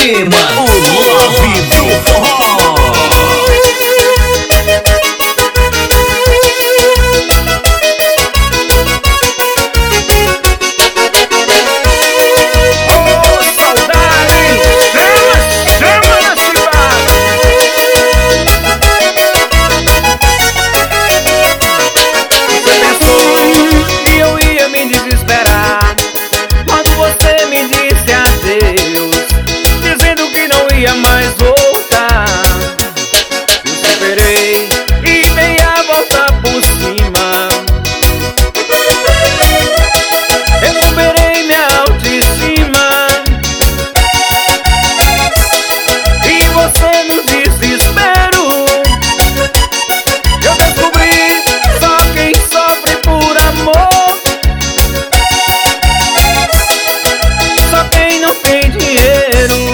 Moema, o Love do Forró. Mais voltar, eu superei e dei a volta por cima. Recuperei minha autoestima e você no desespero. Eu descobri só quem sofre por amor, só quem não tem dinheiro.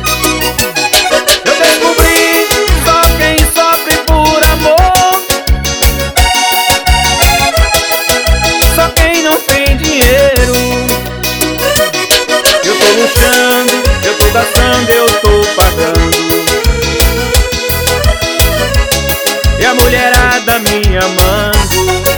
Eu tô gastando, eu tô pagando, e a mulherada me amando.